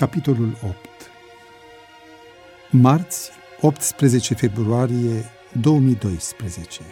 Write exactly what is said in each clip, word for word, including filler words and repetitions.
Capitolul opt. Marți, optsprezece februarie două mii doisprezece.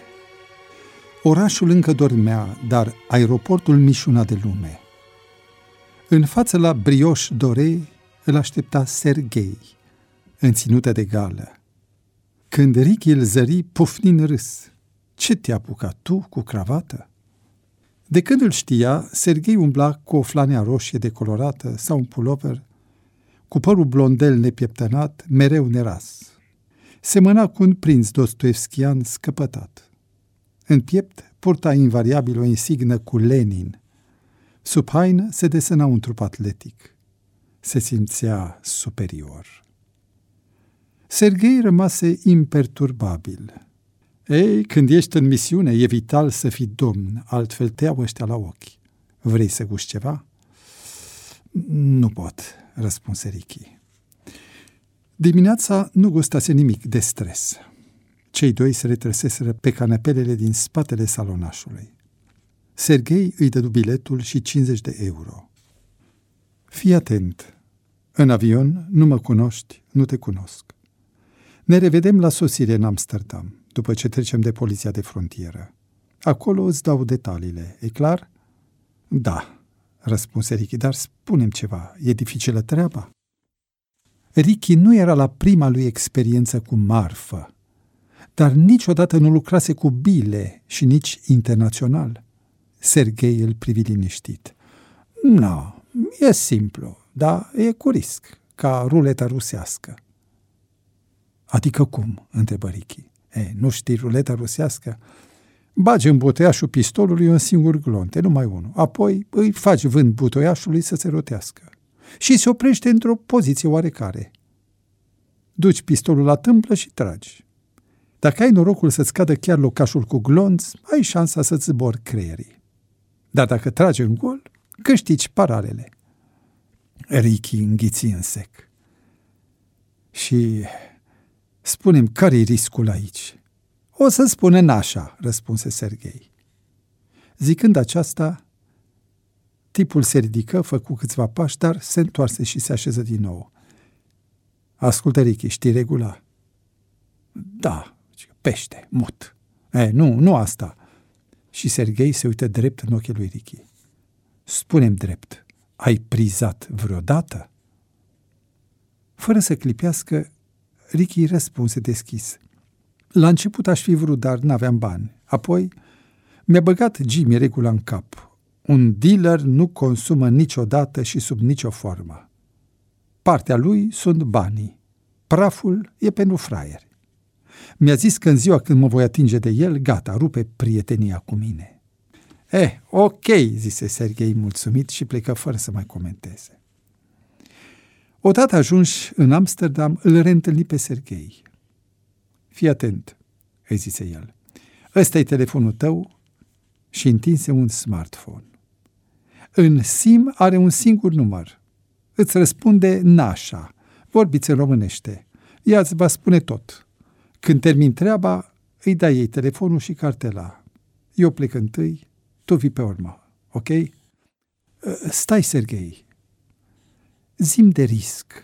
Orașul încă dormea, dar aeroportul mișuna de lume. În față la Brioche Dorée îl aștepta Serghei, în ținută de gală. Când Ricky îl zări, pufni în râs. Ce te-a apucat tu cu cravată? De când îl știa, Serghei umbla cu o flanea roșie decolorată sau un pulover, cu părul blondel nepieptănat, mereu neras. Semăna cu un prinț dostoevskian scăpătat. În piept purta invariabil o insignă cu Lenin. Sub haină se desena un trup atletic. Se simțea superior. Serghei rămase imperturbabil. Ei, când ești în misiune, e vital să fii domn, altfel te iau ăștia la ochi. Vrei să guși ceva? Nu pot, răspunse Ricky. Dimineața nu gustase nimic de stres. Cei doi se retrăseseră pe canapelele din spatele salonașului. Serghei îi dădu biletul și cincizeci de euro. Fii atent. În avion nu mă cunoști, nu te cunosc. Ne revedem la sosire în Amsterdam, după ce trecem de poliția de frontieră. Acolo îți dau detaliile, e clar? Da, răspunse Ricky, dar spune-mi ceva, e dificilă treaba? Ricky nu era la prima lui experiență cu marfă, dar niciodată nu lucrase cu bile și nici internațional. Serghei îl privi liniștit. No, e simplu, dar e cu risc, ca ruleta rusească. Adică cum? Întrebă Ricky. E, nu știi ruleta rusească? Bagi în butoiașul pistolului un singur glonte, numai unul. Apoi îi faci vânt butoiașului să se rotească. Și se oprește într-o poziție oarecare. Duci pistolul la tâmplă și tragi. Dacă ai norocul să-ți cadă chiar locașul cu glonț, ai șansa să-ți zbori creierii. Dar dacă tragi în gol, câștigi paralele. Ricky înghiți în sec. Și spune-mi, care-i riscul aici? O să spună nașa, răspunse Serghei. Zicând aceasta, tipul se ridică, făcu câțiva pași, dar se întoarse și se așeză din nou. Ascultă, Ricky, știi regula? Da, pește, mut. E, nu, nu asta. Și Serghei se uită drept în ochii lui Ricky. Spune-mi drept, ai prizat vreodată? Fără să clipească, Ricky răspunse deschis. La început aș fi vrut, dar n-aveam bani. Apoi mi-a băgat Jimmy regula în cap. Un dealer nu consumă niciodată și sub nicio formă. Partea lui sunt banii. Praful e pentru fraieri. Mi-a zis că în ziua când mă voi atinge de el, gata, rupe prietenia cu mine. Eh, ok, zise Serghei mulțumit și plecă fără să mai comenteze. Odată ajunși în Amsterdam, îl reîntâlni pe Serghei. Fii atent, îi zise el. Ăsta e telefonul tău și întinse un smartphone. În SIM are un singur număr. Îți răspunde nașa. Vorbiți în românește. Ea îți va spune tot. Când termin treaba, îi dai ei telefonul și cartela. Eu plec întâi, tu vii pe urmă. Ok? Stai, Serghei. Zi-mi de risc.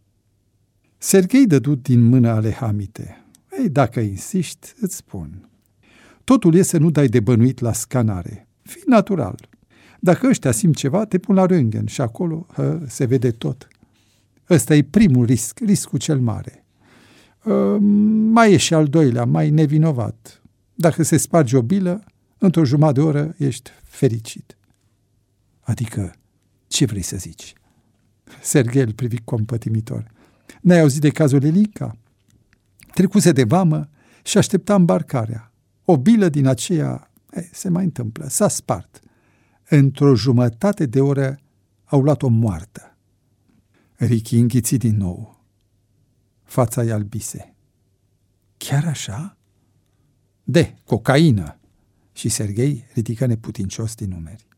Serghei dădu din mână ale hamite. Ei, dacă insiști, îți spun. Totul e să nu dai de bănuit la scanare. Fii natural. Dacă ăștia simt ceva, te pun la röntgen și acolo hă, se vede tot. Ăsta e primul risc, riscul cel mare. Uh, mai e și al doilea, mai nevinovat. Dacă se sparge o bilă, într-o jumătate de oră ești fericit. Adică, ce vrei să zici? Serghei îl privi compătimitor. N-ai auzit de cazul Elinca? Trecuse de vamă și aștepta îmbarcarea. O bilă din aceea, e, se mai întâmplă, s-a spart. Într-o jumătate de oră au luat-o moartă. Ricky înghiți din nou. Fața-i albise. Chiar așa? De, cocaină! Și Serghei ridică neputincios din numeri.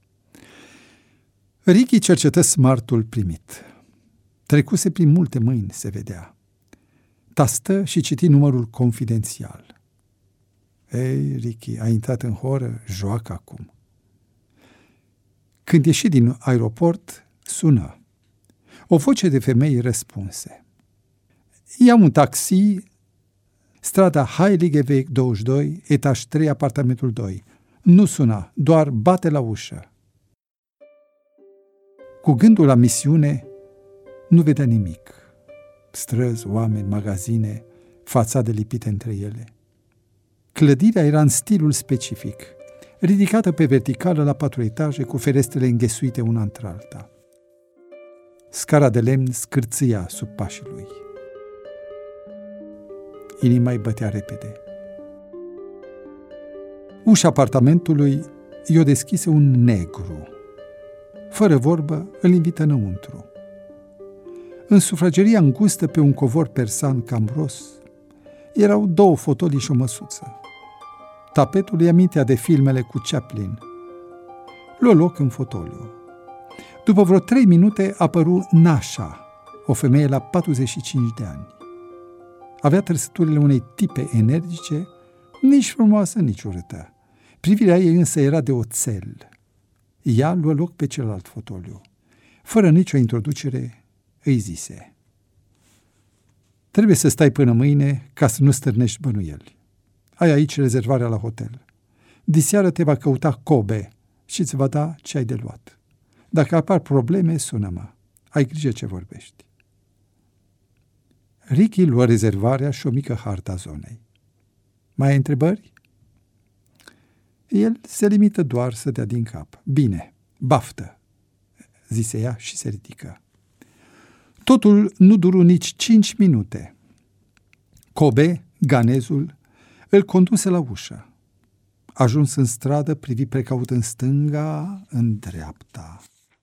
Ricky cercetă smartul primit. Trecuse prin multe mâini, se vedea. Tastă și citi numărul confidențial. Ei, Ricky, a intrat în horă, joacă acum. Când ieși din aeroport, sună. O voce de femei răspunse: "Ia un taxi, strada Heiligeweg douăzeci și doi, etaj trei, apartamentul doi. Nu suna, doar bate la ușă." Cu gândul la misiune, nu vedea nimic. Străzi, oameni, magazine, fațade lipite între ele. Clădirea era în stilul specific, ridicată pe verticală la patru etaje, cu ferestrele înghesuite una într-alta. Scara de lemn scârțâia sub pașii lui. Inima îi bătea repede. Ușa apartamentului i-o deschise un negru. Fără vorbă, îl invită înăuntru. În sufrageria îngustă, pe un covor persan cambros, erau două fotolii și o măsuță. Tapetul îi amintea de filmele cu Chaplin. Luă loc în fotoliu. După vreo trei minute apăru Nasha, o femeie la patruzeci și cinci de ani. Avea trăsăturile unei tipe energice, nici frumoasă, nici urâtă. Privirea ei însă era de oțel. Ea luă loc pe celălalt fotoliu. Fără nicio introducere, îi zise: "Trebuie să stai până mâine ca să nu stârnești bănuieli. Ai aici rezervarea la hotel. Diseară te va căuta Kobe și îți va da ce ai de luat. Dacă apar probleme, sună-mă. Ai grijă ce vorbești." Ricky luă rezervarea și o mică hartă a zonei. "Mai ai întrebări?" El se limită doar să dea din cap. "Bine, baftă," zise ea și se ridică. Totul nu duru nici cinci minute. Kobe, ganezul, îl conduse la ușă. Ajuns în stradă, privi precaut în stânga, în dreapta.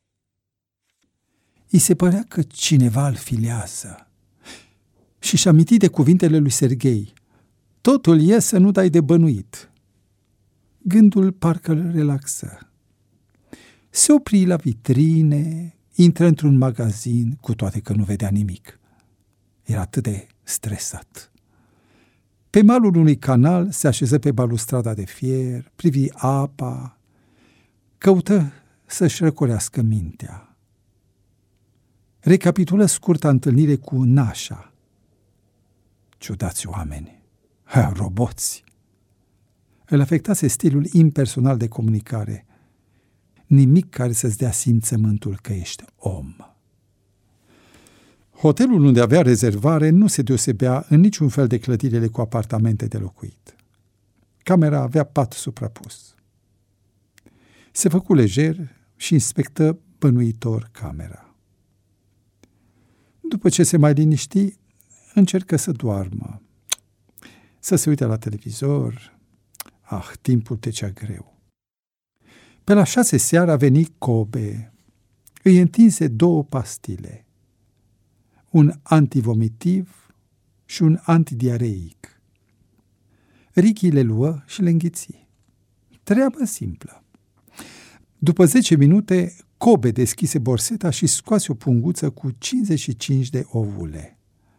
I se părea că cineva îl filează și-și aminti de cuvintele lui Serghei: "Totul e să nu dai de bănuit." Gândul parcă îl relaxă. Se opri la vitrine, intră într-un magazin, cu toate că nu vedea nimic. Era atât de stresat. Pe malul unui canal se așeză pe balustrada de fier, privi apa, căută să-și răcorească mintea. Recapitulă scurta întâlnire cu Nasha. Ciudați oameni, ha, roboți. Îl afectase stilul impersonal de comunicare. Nimic care să-ți dea simțământul că ești om. Hotelul unde avea rezervare nu se deosebea în niciun fel de clădirile cu apartamente de locuit. Camera avea pat suprapus. Se făcu lejer și inspectă bănuitor camera. După ce se mai liniști, încercă să doarmă, să se uite la televizor. Ah, timpul trecea greu. Pe la șase seara veni Kobe. Îi întinse două pastile, un antivomitiv și un antidiareic. Ricky le luă și le înghiți. Treabă simplă. După zece minute, Kobe deschise borseta și scoase o punguță cu cincizeci și cinci de ovule.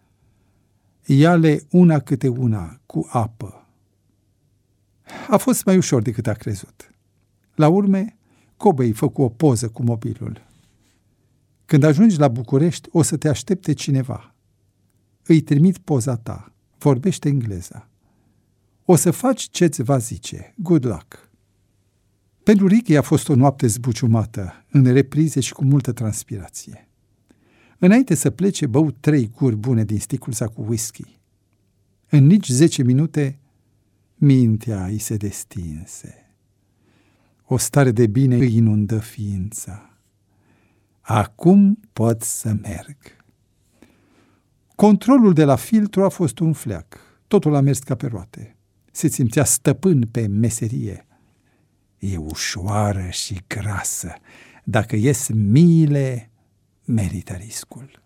Ia-le una câte una, cu apă. A fost mai ușor decât a crezut. La urme, Kobe îi făcu o poză cu mobilul. Când ajungi la București, o să te aștepte cineva. Îi trimit poza ta. Vorbește engleza. O să faci ce-ți va zice. Good luck. Pentru Ricky a fost o noapte zbuciumată, în reprize și cu multă transpirație. Înainte să plece, bău trei guri bune din sticluța cu whisky. În nici zece minute, mintea îi se destinse. O stare de bine îi inundă ființa. Acum pot să merg. Controlul de la filtru a fost un fleac. Totul a mers ca pe roate. Se simțea stăpân pe meserie. E ușoară și grasă. Dacă ies miile, merită riscul.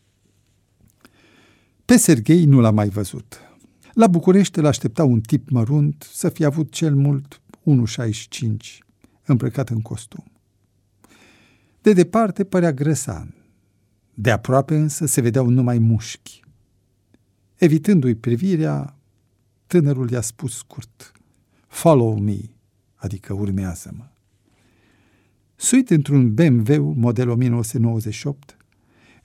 Pe Serghei nu l-a mai văzut. La București îl aștepta un tip mărunt, să fie avut cel mult unu virgulă șaizeci și cinci, îmbrăcat în costum. De departe părea grăsan. De aproape însă se vedeau numai mușchi. Evitându-i privirea, tânărul i-a spus scurt: "Follow me", adică urmează-mă. Suit într-un B M W model o mie nouă sute nouăzeci și opt,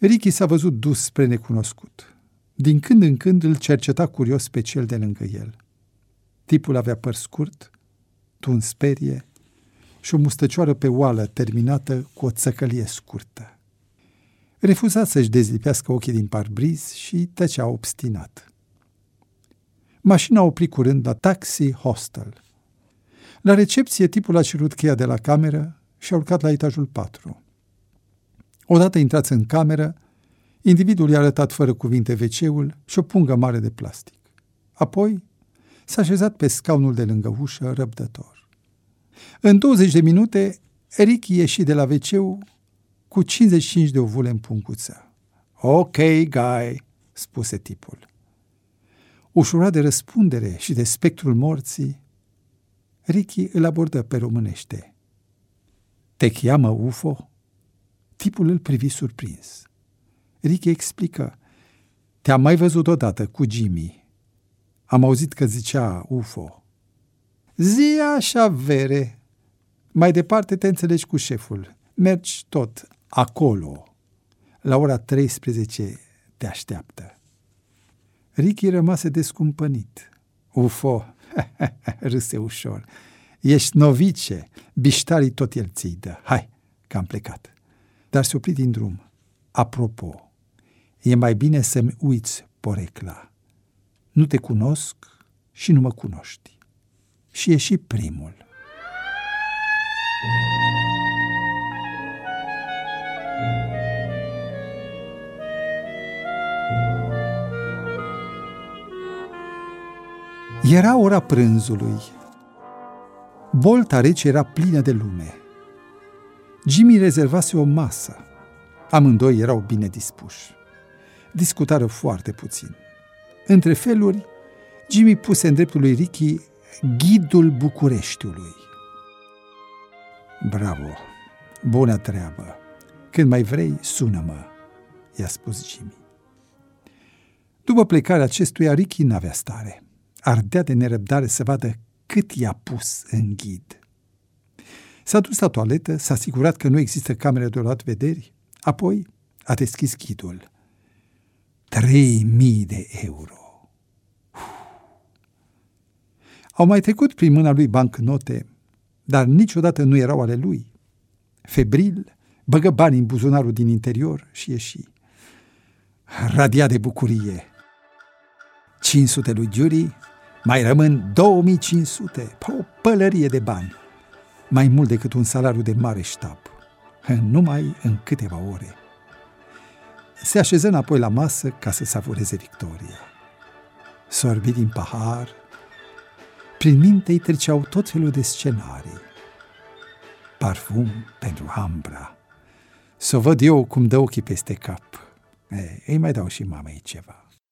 Ricky s-a văzut dus spre necunoscut. Din când în când îl cerceta curios pe cel de lângă el. Tipul avea păr scurt, tuns sperie și o mustăcioară pe oală terminată cu o țăcălie scurtă. Refuza să-și dezlipească ochii din parbriz și tăcea obstinat. Mașina a oprit curând la Taxi Hostel. La recepție, tipul a cerut cheia de la cameră și a urcat la etajul patru. Odată intrați în cameră, individul i-a arătat fără cuvinte ve ce-ul și o pungă mare de plastic. Apoi s-a așezat pe scaunul de lângă ușă, răbdător. În douăzeci de minute, Ricky ieși de la ve ce cu cincizeci și cinci de ovule în punguță. Ok, guy, spuse tipul. Ușurat de răspundere și de spectrul morții, Ricky îl abordă pe românește. Te cheamă U F O? Tipul îl privi surprins. Ricky explică. Te-am mai văzut odată cu Jimmy. Am auzit că zicea U F O. Zi așa, vere. Mai departe te înțelegi cu șeful. Mergi tot acolo. La ora treisprezece te așteaptă. Ricky rămase descumpănit. U F O, râse ușor. Ești novice, biștarii tot el ți-i dă. Hai, că am plecat. Dar se opri din drum. Apropo, e mai bine să-mi uiți porecla. Nu te cunosc și nu mă cunoști. Și e și primul. Era ora prânzului. Bolta rece era plină de lume. Jimmy rezervase o masă. Amândoi erau bine dispuși. Discutară foarte puțin. Între feluri, Jimmy puse în dreptul lui Ricky Ghidul Bucureștiului. Bravo! Bună treabă! Când mai vrei, sună-mă, i-a spus Jimmy. După plecarea acestuia, Ricky n-avea stare. Ardea de nerăbdare să vadă cât i-a pus în ghid. S-a dus la toaletă, s-a asigurat că nu există camere de luat vederi, apoi a deschis ghidul. Trei mii de euro. Uf. Au mai trecut prin mâna lui bancnote, dar niciodată nu erau ale lui. Febril, băgă banii în buzunarul din interior și ieși. Radia de bucurie. cinci sute lui Giuri, mai rămân două mii cinci sute, o pălărie de bani, mai mult decât un salariu de mare ștab, numai în câteva ore. Se așeză înapoi la masă ca să savureze victoria. Sorbi din pahar, prin minte îi treceau tot felul de scenarii. Parfum pentru ambra. Să văd eu cum dă ochii peste cap. E, îi mai dau și mamei ceva.